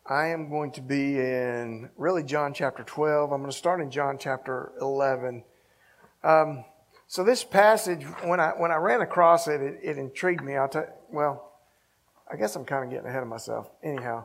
I am going to be in really John chapter 12. I'm going to start in John chapter 11. So this passage, when I ran across it, it intrigued me. I guess I'm kind of getting ahead of myself. Anyhow,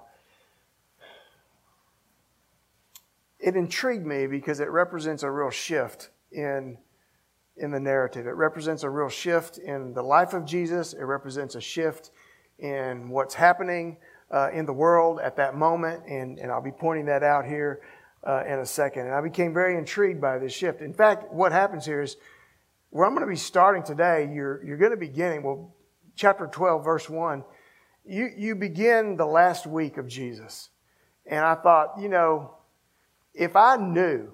it intrigued me because it represents a real shift in the narrative. It represents a real shift in the life of Jesus. It represents a shift in what's happening in the world at that moment, and I'll be pointing that out here in a second. And I became very intrigued by this shift. In fact, what happens here is where I'm going to be starting today, you're going to be beginning, chapter 12, verse 1, you begin the last week of Jesus. And I thought, if I knew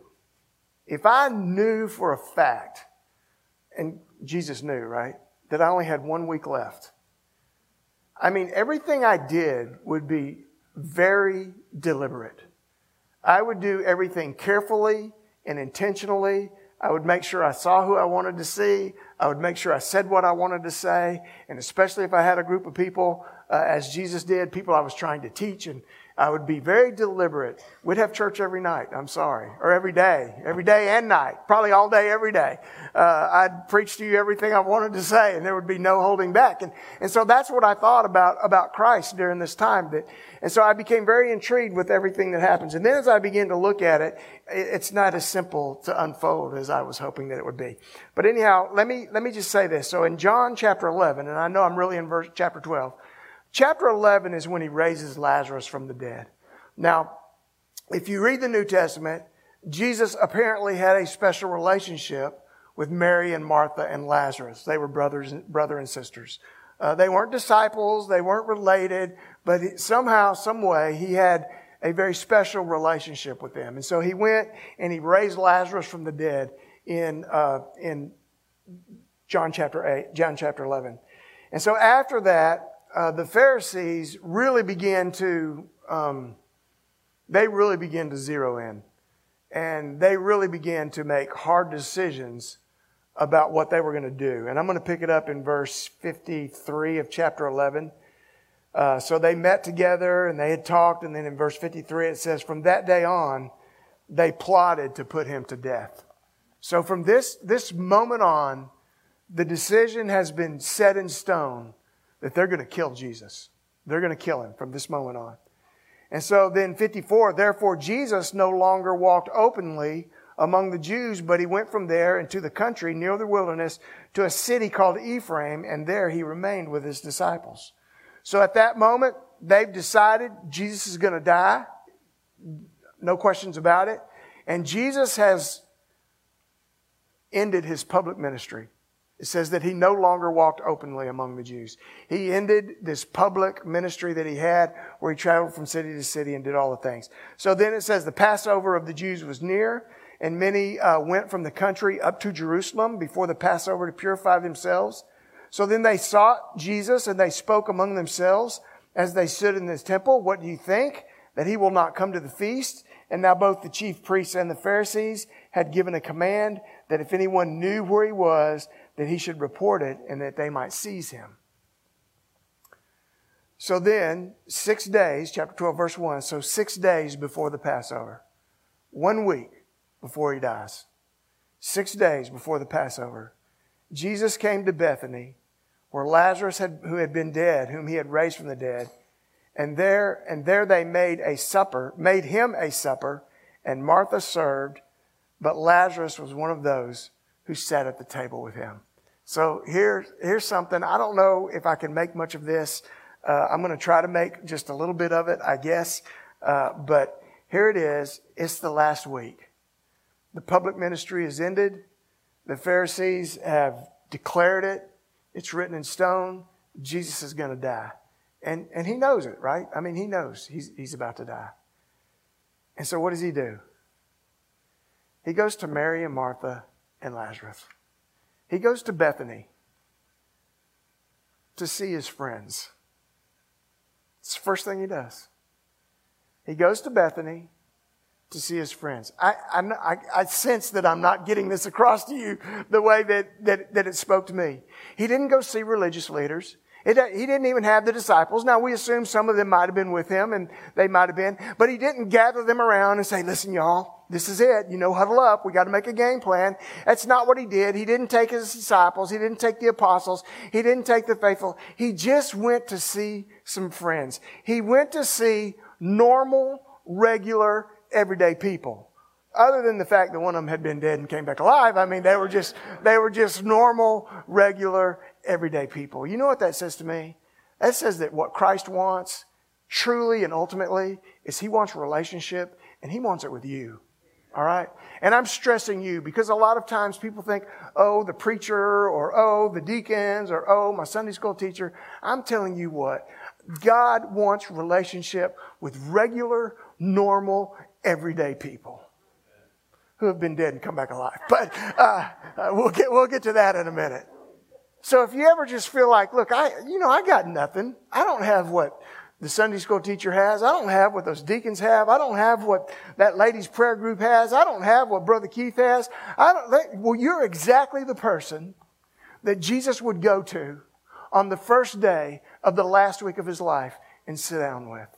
for a fact, and Jesus knew, right, that I only had 1 week left, I mean, everything I did would be very deliberate. I would do everything carefully and intentionally. I would make sure I saw who I wanted to see. I would make sure I said what I wanted to say. And especially if I had a group of people, as Jesus did, people I was trying to teach, and I would be very deliberate. We'd have church every night, or every day and night, probably all day, every day. I'd preach to you everything I wanted to say, and there would be no holding back. And so that's what I thought about Christ during this time. And so I became very intrigued with everything that happens. And then as I began to look at it, it's not as simple to unfold as I was hoping that it would be. But anyhow, let me just say this. So in John chapter 11, and I know I'm really in chapter 12, chapter 11 is when he raises Lazarus from the dead. Now, if you read the New Testament, Jesus apparently had a special relationship with Mary and Martha and Lazarus. They were brother and sisters. They weren't disciples. They weren't related. But somehow, some way, he had a very special relationship with them. And so he went and he raised Lazarus from the dead in John chapter 11. And so after that, the Pharisees really began to zero in. And they really began to make hard decisions about what they were going to do. And I'm going to pick it up in verse 53 of chapter 11. So they met together and they had talked. And then in verse 53 it says, from that day on, they plotted to put him to death. So from this moment on, the decision has been set in stone that they're going to kill Jesus. They're going to kill him from this moment on. And so then 54, therefore Jesus no longer walked openly among the Jews, but he went from there into the country near the wilderness to a city called Ephraim, and there he remained with his disciples. So at that moment, they've decided Jesus is going to die. No questions about it. And Jesus has ended his public ministry. It says that he no longer walked openly among the Jews. He ended this public ministry that he had where he traveled from city to city and did all the things. So then it says the Passover of the Jews was near, and many went from the country up to Jerusalem before the Passover to purify themselves. So then they sought Jesus and they spoke among themselves as they stood in this temple. What do you think? That he will not come to the feast? And now both the chief priests and the Pharisees had given a command that if anyone knew where he was, that he should report it and that they might seize him. So then, 6 days, chapter 12, verse 1, so 6 days before the Passover, 1 week before he dies, 6 days before the Passover, Jesus came to Bethany, where Lazarus who had been dead, whom he had raised from the dead, and there they made him a supper, and Martha served, but Lazarus was one of those who sat at the table with him. So here's something. I don't know if I can make much of this. I'm going to try to make just a little bit of it, I guess. But here it is. It's the last week. The public ministry is ended. The Pharisees have declared it. It's written in stone. Jesus is going to die. And he knows it, right? I mean, he knows he's about to die. And so what does he do? He goes to Mary and Martha and Lazarus. He goes to Bethany to see his friends. It's the first thing he does. He goes to Bethany to see his friends. I sense that I'm not getting this across to you the way that it spoke to me. He didn't go see religious leaders. He didn't even have the disciples. Now, we assume some of them might have been with him, and they might have been, but he didn't gather them around and say, listen, y'all, this is it. Huddle up. We got to make a game plan. That's not what he did. He didn't take his disciples. He didn't take the apostles. He didn't take the faithful. He just went to see some friends. He went to see normal, regular, everyday people. Other than the fact that one of them had been dead and came back alive, they were just normal, regular, everyday people. You know what that says to me? That says that what Christ wants, truly and ultimately, is He wants a relationship, and He wants it with you. All right? And I'm stressing you because a lot of times people think, oh, the preacher, or oh, the deacons, or oh, my Sunday school teacher. I'm telling you what, God wants relationship with regular, normal, everyday people who have been dead and come back alive. But we'll get to that in a minute. So if you ever just feel like, look, I got nothing. I don't have what the Sunday school teacher has. I don't have what those deacons have. I don't have what that ladies' prayer group has. I don't have what Brother Keith has. Well, you're exactly the person that Jesus would go to on the first day of the last week of His life and sit down with.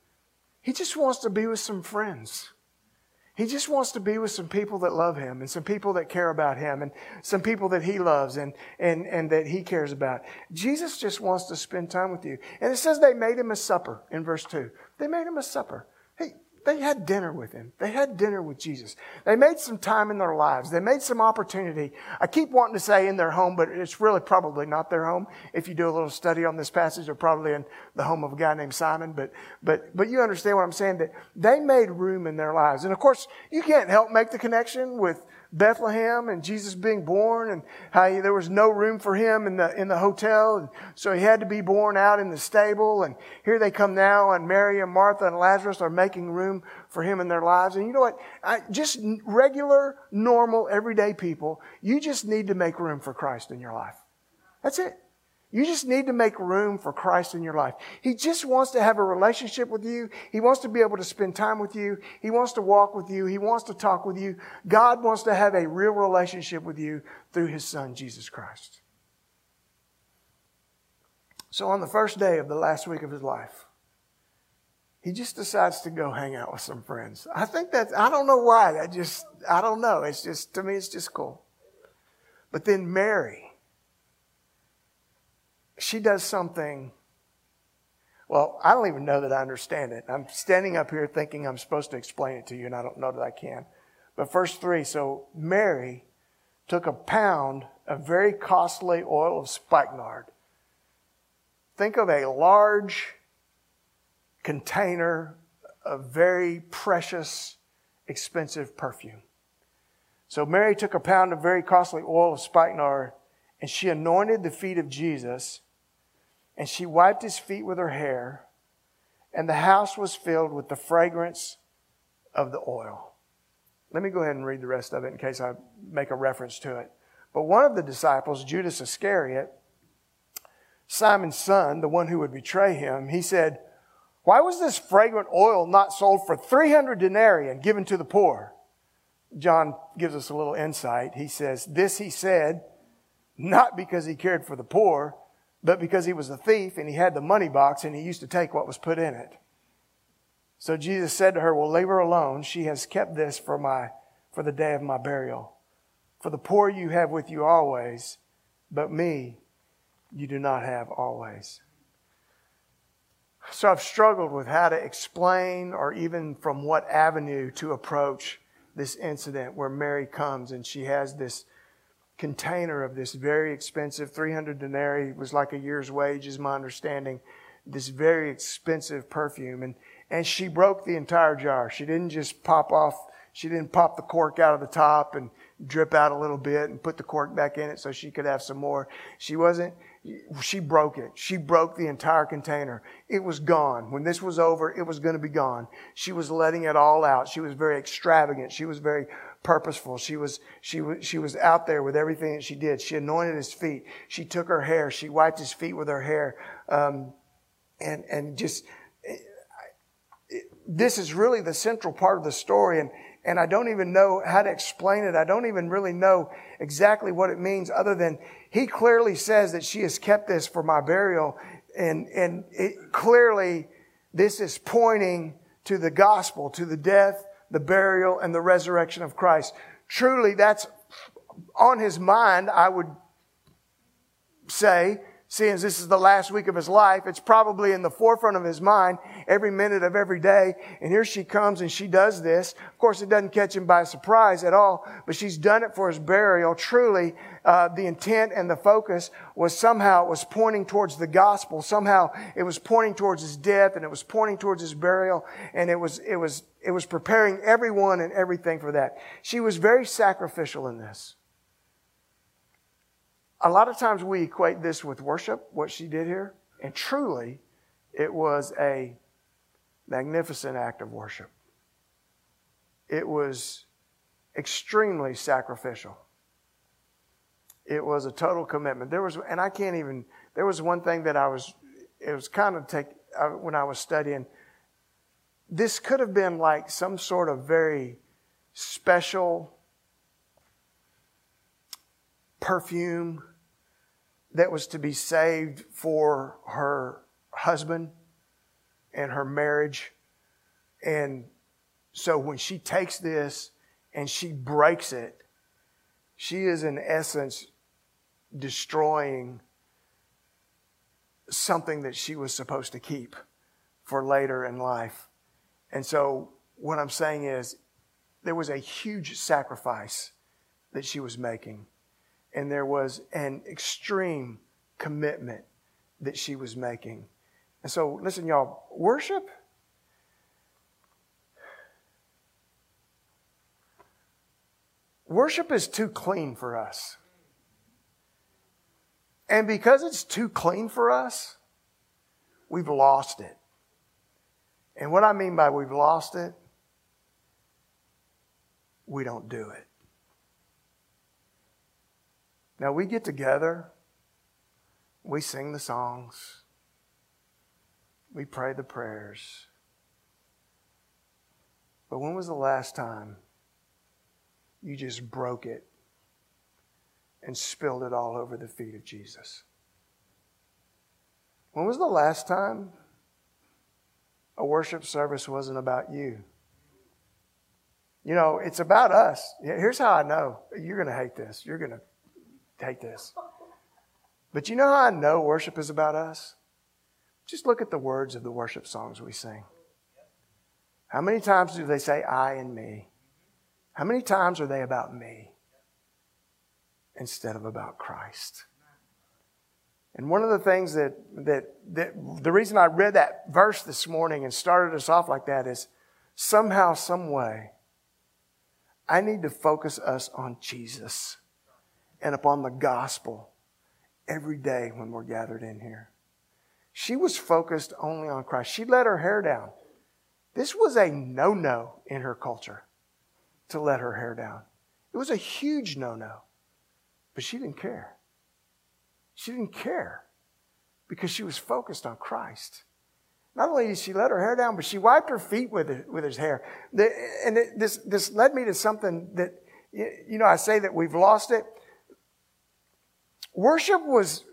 He just wants to be with some friends. He just wants to be with some people that love Him and some people that care about Him and some people that He loves and that He cares about. Jesus just wants to spend time with you. And it says they made Him a supper in verse 2. They made Him a supper. Hey, they had dinner with Him. They had dinner with Jesus. They made some time in their lives. They made some opportunity. I keep wanting to say in their home, but it's really probably not their home. If you do a little study on this passage, they're probably in the home of a guy named Simon. But you understand what I'm saying, that they made room in their lives. And of course, you can't help make the connection with Bethlehem and Jesus being born and how there was no room for Him in the hotel. And so He had to be born out in the stable. And here they come now, and Mary and Martha and Lazarus are making room for Him in their lives. And you know what? Just regular, normal, everyday people, you just need to make room for Christ in your life. That's it. You just need to make room for Christ in your life. He just wants to have a relationship with you. He wants to be able to spend time with you. He wants to walk with you. He wants to talk with you. God wants to have a real relationship with you through His Son, Jesus Christ. So on the first day of the last week of His life, He just decides to go hang out with some friends. I don't know why. I don't know. To me, it's just cool. But then Mary, she does something, well, I don't even know that I understand it. I'm standing up here thinking I'm supposed to explain it to you, and I don't know that I can. But verse 3, so Mary took a pound of very costly oil of spikenard. Think of a large container of very precious, expensive perfume. So Mary took a pound of very costly oil of spikenard, and she anointed the feet of Jesus, and she wiped His feet with her hair, and the house was filled with the fragrance of the oil. Let me go ahead and read the rest of it in case I make a reference to it. But one of the disciples, Judas Iscariot, Simon's son, the one who would betray Him, he said, "Why was this fragrant oil not sold for 300 denarii and given to the poor?" John gives us a little insight. He says, "This he said, not because he cared for the poor, but because he was a thief and he had the money box and he used to take what was put in it." So Jesus said to her, "Well, leave her alone. She has kept this for the day of my burial. For the poor you have with you always, but me you do not have always." So I've struggled with how to explain or even from what avenue to approach this incident where Mary comes and she has this container of this very expensive 300 denarii, was like a year's wage is my understanding, this very expensive perfume. And she broke the entire jar. She didn't just pop the cork out of the top and drip out a little bit and put the cork back in it so she could have some more. She broke it. She broke the entire container. It was gone. When this was over, it was going to be gone. She was letting it all out. She was very extravagant. She was very purposeful. She was out there with everything that she did. She anointed His feet. She took her hair. She wiped His feet with her hair. This is really the central part of the story. and I don't even know how to explain it. I don't even really know exactly what it means other than he clearly says that she has kept this for my burial. And it clearly, this is pointing to the gospel, to the death, the burial, and the resurrection of Christ. Truly, that's on his mind, I would say, seeing as this is the last week of his life, it's probably in the forefront of his mind every minute of every day. And here she comes and she does this. Of course, it doesn't catch him by surprise at all, but she's done it for his burial. Truly, the intent and the focus was somehow it was pointing towards the gospel. Somehow it was pointing towards his death, and it was pointing towards his burial, and it was preparing everyone and everything for that. She was very sacrificial in this. A lot of times we equate this with worship, what she did here. And truly, it was a magnificent act of worship. It was extremely sacrificial. It was a total commitment. There was one thing that when I was studying, this could have been like some sort of very special perfume that was to be saved for her husband and her marriage. And so when she takes this and she breaks it, she is in essence destroying something that she was supposed to keep for later in life. And so what I'm saying is there was a huge sacrifice that she was making. And there was an extreme commitment that she was making. And so, listen, y'all, worship is too clean for us. And because it's too clean for us, we've lost it. And what I mean by we've lost it, we don't do it. Now, we get together, we sing the songs, we pray the prayers. But when was the last time you just broke it and spilled it all over the feet of Jesus? When was the last time a worship service wasn't about you? You know, it's about us. Here's how I know. You're going to hate this. You're going to hate this. But you know how I know worship is about us? Just look at the words of the worship songs we sing. How many times do they say I and me? How many times are they about me instead of about Christ? And one of the things that the reason I read that verse this morning and started us off like that is somehow, some way, I need to focus us on Jesus and upon the gospel every day when we're gathered in here. She was focused only on Christ. She let her hair down. This was a no-no in her culture to let her hair down. It was a huge no-no. But she didn't care. She didn't care because she was focused on Christ. Not only did she let her hair down, but she wiped her feet with his hair. This led me to something that, you know, I say that we've lost it. Worship,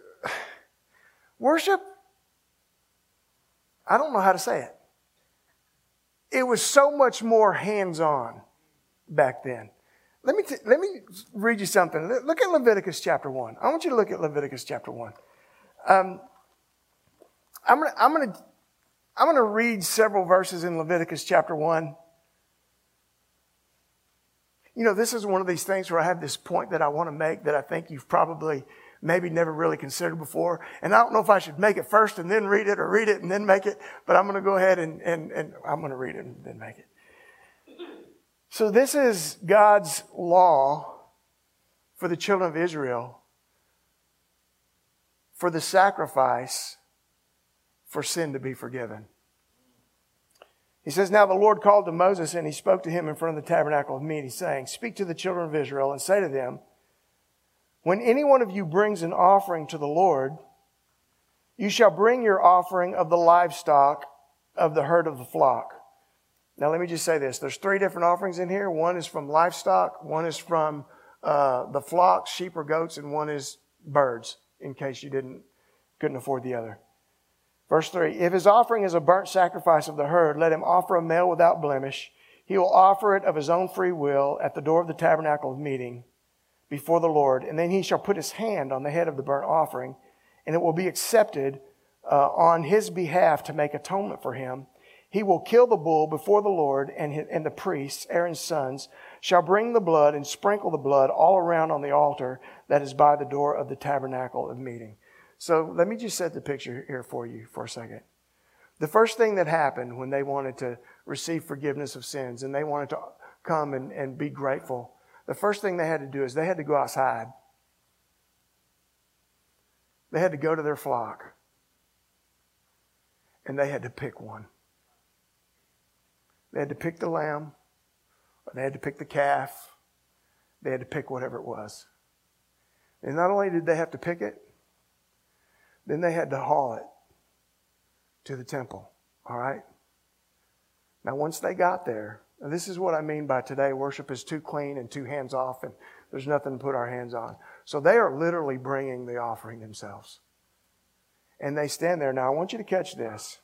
I don't know how to say it. It was so much more hands-on back then. Let me read you something. Look at Leviticus chapter 1. I want you to look at Leviticus chapter 1. I'm going to read several verses in Leviticus chapter 1. You know, this is one of these things where I have this point that I want to make that I think you've probably maybe never really considered before. And I don't know if I should make it first and then read it or read it and then make it, but I'm going to go ahead and I'm going to read it and then make it. So this is God's law for the children of Israel for the sacrifice for sin to be forgiven. He says, "Now the Lord called to Moses, and he spoke to him in front of the tabernacle of meeting, saying, Speak to the children of Israel and say to them, When any one of you brings an offering to the Lord, you shall bring your offering of the livestock of the herd of the flock. Now let me just say this. There's 3 different offerings in here. One is from livestock, one is from the flocks, sheep or goats, and one is birds, in case you couldn't afford the other. Verse 3, if his offering is a burnt sacrifice of the herd, let him offer a male without blemish. He will offer it of his own free will at the door of the tabernacle of meeting before the Lord. And then he shall put his hand on the head of the burnt offering, and it will be accepted on his behalf to make atonement for him. He will kill the bull before the Lord, and the priests, Aaron's sons, shall bring the blood and sprinkle the blood all around on the altar that is by the door of the tabernacle of meeting. So let me just set the picture here for you for a second. The first thing that happened when they wanted to receive forgiveness of sins and they wanted to come and be grateful, the first thing they had to do is they had to go outside. They had to go to their flock and they had to pick one. They had to pick the lamb, or they had to pick the calf. They had to pick whatever it was. And not only did they have to pick it, then they had to haul it to the temple. All right? Now, once they got there, and this is what I mean by today, worship is too clean and too hands off, and there's nothing to put our hands on. So they are literally bringing the offering themselves. And they stand there. Now, I want you to catch this.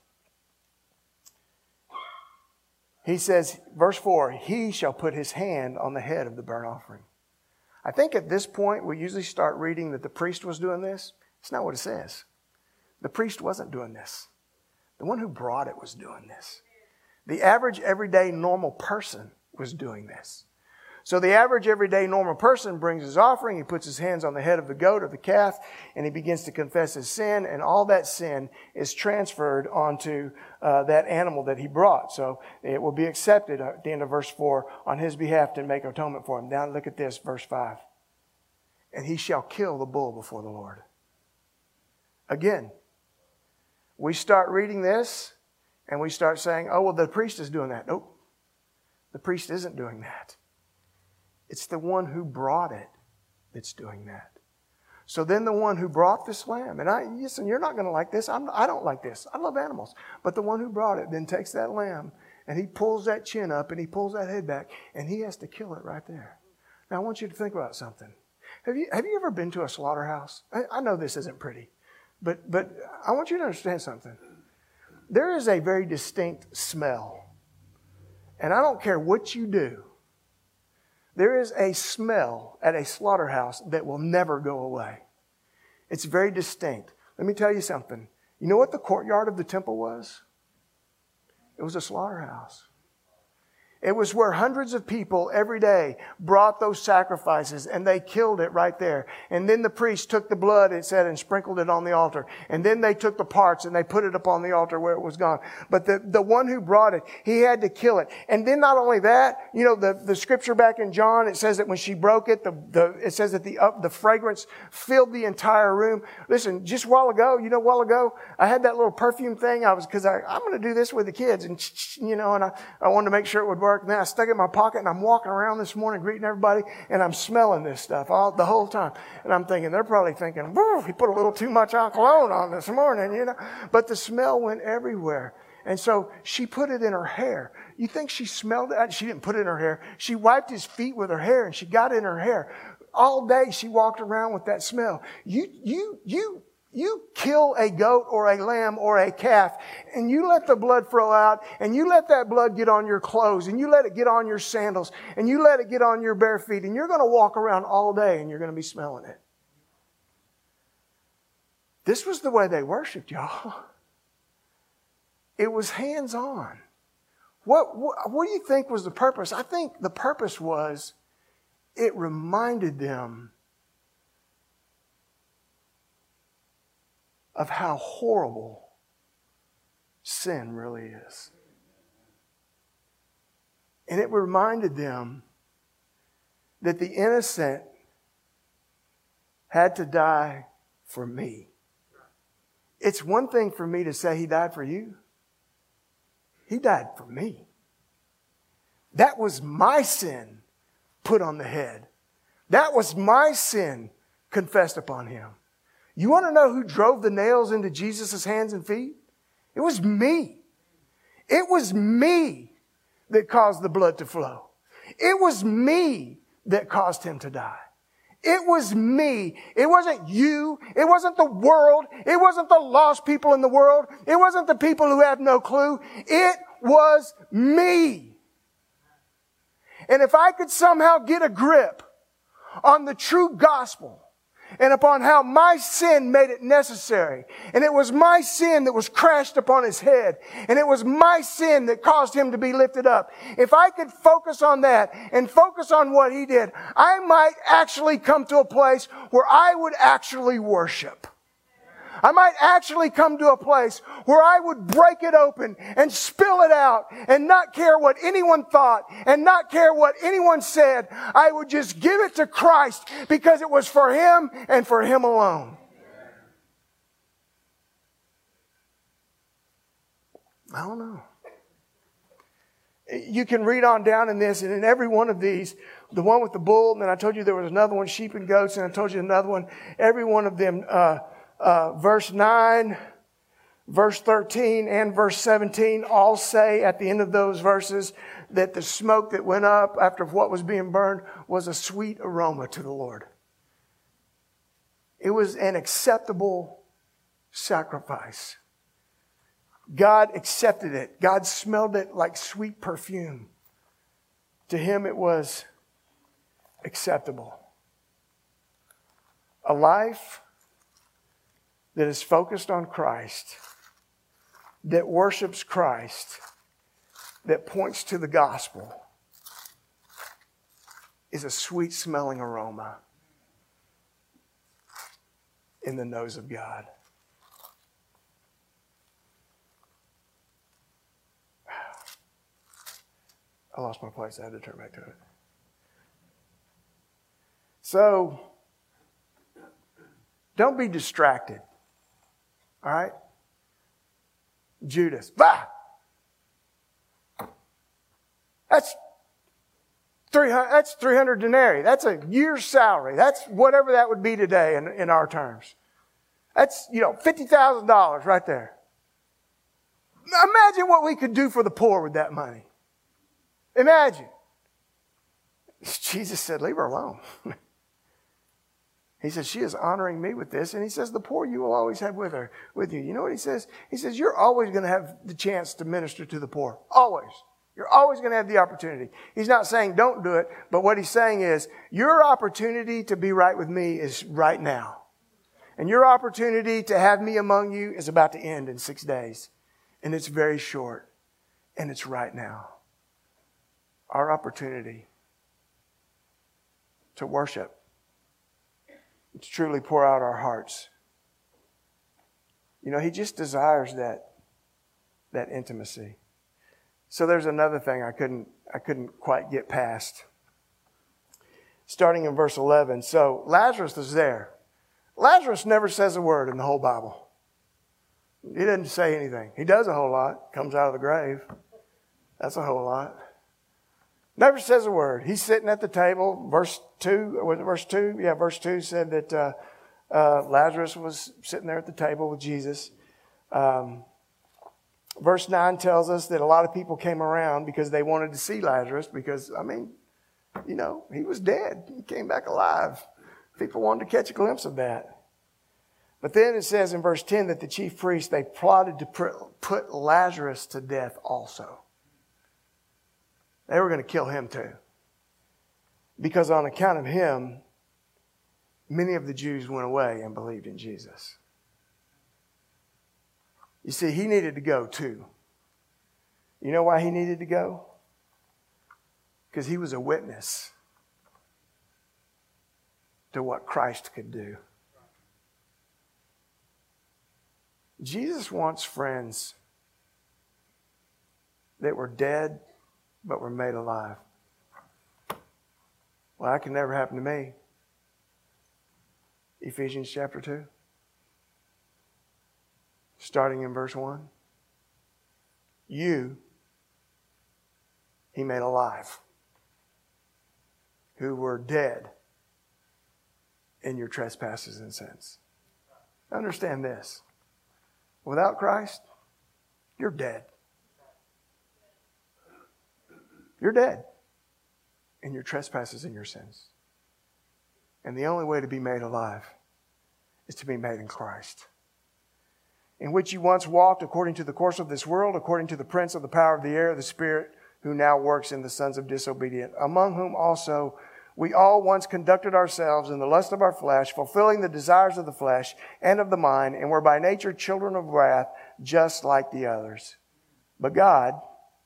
He says, verse 4, he shall put his hand on the head of the burnt offering. I think at this point, we usually start reading that the priest was doing this. It's not what it says. The priest wasn't doing this. The one who brought it was doing this. The average, everyday, normal person was doing this. So the average, everyday, normal person brings his offering. He puts his hands on the head of the goat or the calf, and he begins to confess his sin, and all that sin is transferred onto that animal that he brought. So it will be accepted at the end of verse 4 on his behalf to make atonement for him. Now look at this, verse 5. And he shall kill the bull before the Lord. Again, we start reading this, and we start saying, oh, well, the priest is doing that. Nope. The priest isn't doing that. It's the one who brought it that's doing that. So then the one who brought this lamb, and listen, you're not going to like this. I don't like this. I love animals. But the one who brought it then takes that lamb, and he pulls that chin up, and he pulls that head back, and he has to kill it right there. Now, I want you to think about something. Have you ever been to a slaughterhouse? I know this isn't pretty. But I want you to understand something. There is a very distinct smell. And I don't care what you do. There is a smell at a slaughterhouse that will never go away. It's very distinct. Let me tell you something. You know what the courtyard of the temple was? It was a slaughterhouse. It was where hundreds of people every day brought those sacrifices and they killed it right there. And then the priest took the blood, it said, and sprinkled it on the altar. And then they took the parts and they put it up on the altar where it was gone. But the one who brought it, he had to kill it. And then not only that, you know, the scripture back in John, it says that when she broke it, it says that the fragrance filled the entire room. Listen, just a while ago, I had that little perfume thing. Because I'm going to do this with the kids. And, you know, and I wanted to make sure it would work. And then I stuck it in my pocket and I'm walking around this morning greeting everybody and I'm smelling this stuff the whole time. And I'm thinking, they're probably thinking, he put a little too much cologne on this morning, you know. But the smell went everywhere. And so she put it in her hair. You think she smelled it? She didn't put it in her hair. She wiped his feet with her hair and she got it in her hair. All day she walked around with that smell. You kill a goat or a lamb or a calf and you let the blood flow out and you let that blood get on your clothes and you let it get on your sandals and you let it get on your bare feet and you're going to walk around all day and you're going to be smelling it. This was the way they worshiped, y'all. It was hands-on. What do you think was the purpose? I think the purpose was it reminded them of how horrible sin really is. And it reminded them that the innocent had to die for me. It's one thing for me to say he died for you. He died for me. That was my sin put on the head. That was my sin confessed upon him. You want to know who drove the nails into Jesus' hands and feet? It was me. It was me that caused the blood to flow. It was me that caused him to die. It was me. It wasn't you. It wasn't the world. It wasn't the lost people in the world. It wasn't the people who have no clue. It was me. And if I could somehow get a grip on the true gospel and upon how my sin made it necessary, and it was my sin that was crashed upon his head, and it was my sin that caused him to be lifted up. If I could focus on that and focus on what he did, I might actually come to a place where I would actually worship. I might actually come to a place where I would break it open and spill it out and not care what anyone thought and not care what anyone said. I would just give it to Christ because it was for him and for him alone. I don't know. You can read on down in this, and in every one of these, the one with the bull, and then I told you there was another one, sheep and goats, and I told you another one. Every one of them, verse 9, verse 13, and verse 17 all say at the end of those verses that the smoke that went up after what was being burned was a sweet aroma to the Lord. It was an acceptable sacrifice. God accepted it. God smelled it like sweet perfume. To him it was acceptable. A life that is focused on Christ, that worships Christ, that points to the gospel, is a sweet smelling aroma in the nose of God. I lost my place. I had to turn back to it. So, don't be distracted. All right? Judas. Bah! That's 300 denarii. That's a year's salary. That's whatever that would be today in our terms. That's, $50,000 right there. Imagine what we could do for the poor with that money. Imagine. Jesus said, leave her alone. He says, she is honoring me with this. And he says, the poor you will always have with you. You know what he says? He says, you're always going to have the chance to minister to the poor. Always. You're always going to have the opportunity. He's not saying don't do it, but what he's saying is, your opportunity to be right with me is right now. And your opportunity to have me among you is about to end in 6 days. And it's very short. And it's right now. Our opportunity to worship, to truly pour out our hearts. He just desires that intimacy. So there's another thing I couldn't quite get past. Starting in verse 11. So Lazarus is there. Lazarus never says a word in the whole Bible. He doesn't say anything. He does a whole lot. Comes out of the grave. That's a whole lot. Never says a word. He's sitting at the table. Verse 2, was it verse 2? Yeah, verse 2 said that Lazarus was sitting there at the table with Jesus. Verse 9 tells us that a lot of people came around because they wanted to see Lazarus because, he was dead. He came back alive. People wanted to catch a glimpse of that. But then it says in verse 10 that the chief priests, they plotted to put Lazarus to death also. They were going to kill him too. Because on account of him, many of the Jews went away and believed in Jesus. You see, he needed to go too. You know why he needed to go? Because he was a witness to what Christ could do. Jesus wants friends that were dead but were made alive. Well, that can never happen to me. Ephesians chapter 2. Starting in verse 1. You, he made alive, who were dead in your trespasses and sins. Understand this. Without Christ, you're dead. You're dead in your trespasses and your sins. And the only way to be made alive is to be made in Christ, in which you once walked according to the course of this world, according to the prince of the power of the air, the spirit who now works in the sons of disobedience, among whom also we all once conducted ourselves in the lust of our flesh, fulfilling the desires of the flesh and of the mind, and were by nature children of wrath, just like the others. But God,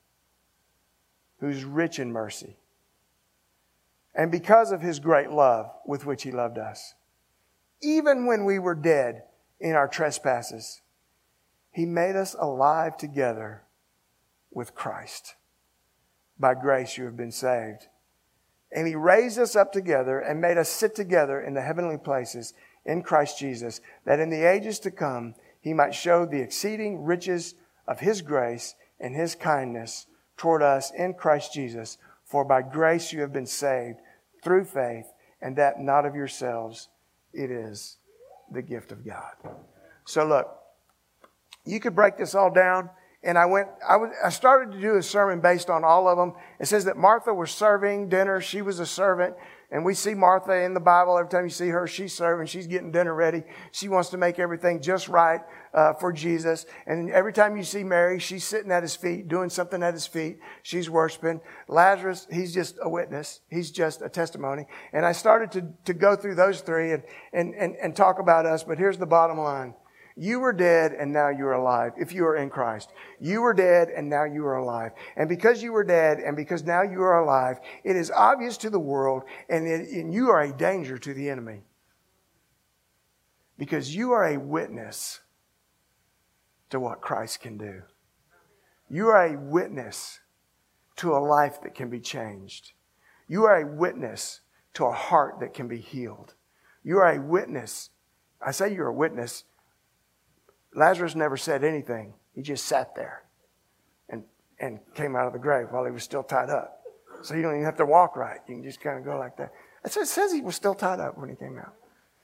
who's rich in mercy, and because of His great love with which He loved us, even when we were dead in our trespasses, He made us alive together with Christ. By grace you have been saved. And He raised us up together and made us sit together in the heavenly places in Christ Jesus, that in the ages to come He might show the exceeding riches of His grace and His kindness toward us in Christ Jesus. For by grace you have been saved through faith, and that not of yourselves. It is the gift of God. So look, you could break this all down. And I started to do a sermon based on all of them. It says that Martha was serving dinner. She was a servant. And we see Martha in the Bible. Every time you see her, she's serving. She's getting dinner ready. She wants to make everything just right for Jesus. And every time you see Mary, she's sitting at His feet, doing something at His feet. She's worshiping. Lazarus, he's just a witness. He's just a testimony. And I started to go through those three and talk about us. But here's the bottom line. You were dead and now you are alive if you are in Christ. You were dead and now you are alive. And because you were dead and because now you are alive, it is obvious to the world and you are a danger to the enemy. Because you are a witness to what Christ can do. You are a witness to a life that can be changed. You are a witness to a heart that can be healed. You are a witness. I say you're a witness. Lazarus never said anything. He just sat there and came out of the grave while he was still tied up. So you don't even have to walk right. You can just kind of go like that. It says he was still tied up when he came out.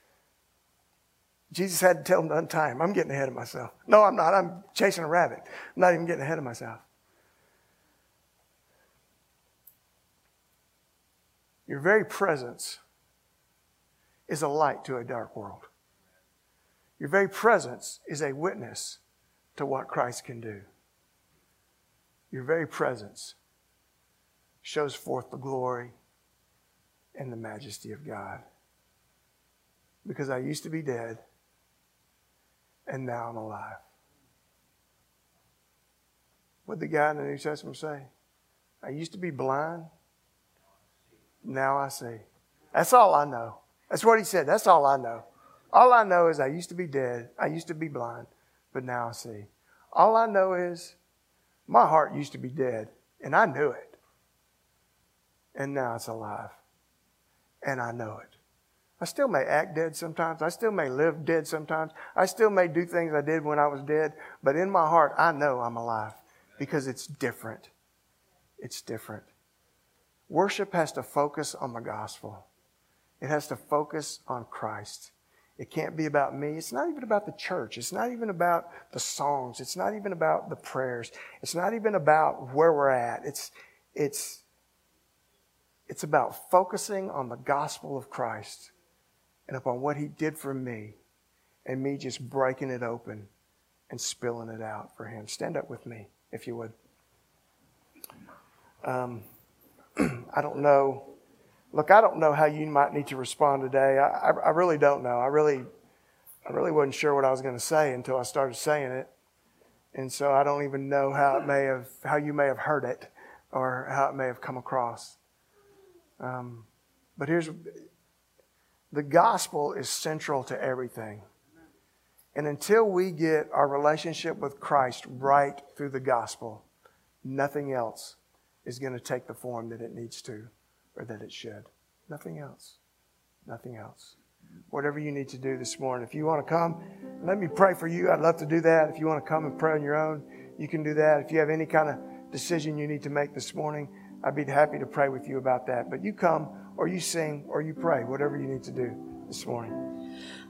Jesus had to tell him to untie him. I'm getting ahead of myself. No, I'm not. I'm chasing a rabbit. I'm not even getting ahead of myself. Your very presence is a light to a dark world. Your very presence is a witness to what Christ can do. Your very presence shows forth the glory and the majesty of God. Because I used to be dead, and now I'm alive. What did the guy in the New Testament say? I used to be blind, now I see. That's all I know. That's what he said. That's all I know. All I know is I used to be dead. I used to be blind, but now I see. All I know is my heart used to be dead, and I knew it. And now it's alive, and I know it. I still may act dead sometimes. I still may live dead sometimes. I still may do things I did when I was dead, but in my heart, I know I'm alive because it's different. It's different. Worship has to focus on the gospel. It has to focus on Christ. It can't be about me. It's not even about the church. It's not even about the songs. It's not even about the prayers. It's not even about where we're at. It's about focusing on the gospel of Christ and upon what He did for me and me just breaking it open and spilling it out for Him. Stand up with me, if you would. I don't know. Look, I don't know how you might need to respond today. I really don't know. I really wasn't sure what I was going to say until I started saying it. And so I don't even know how you may have heard it or how it may have come across. But the gospel is central to everything. And until we get our relationship with Christ right through the gospel, nothing else is going to take the form that it needs to. Or that it should. Nothing else. Nothing else. Whatever you need to do this morning. If you want to come, let me pray for you. I'd love to do that. If you want to come and pray on your own, you can do that. If you have any kind of decision you need to make this morning, I'd be happy to pray with you about that. But you come, or you sing, or you pray, whatever you need to do this morning.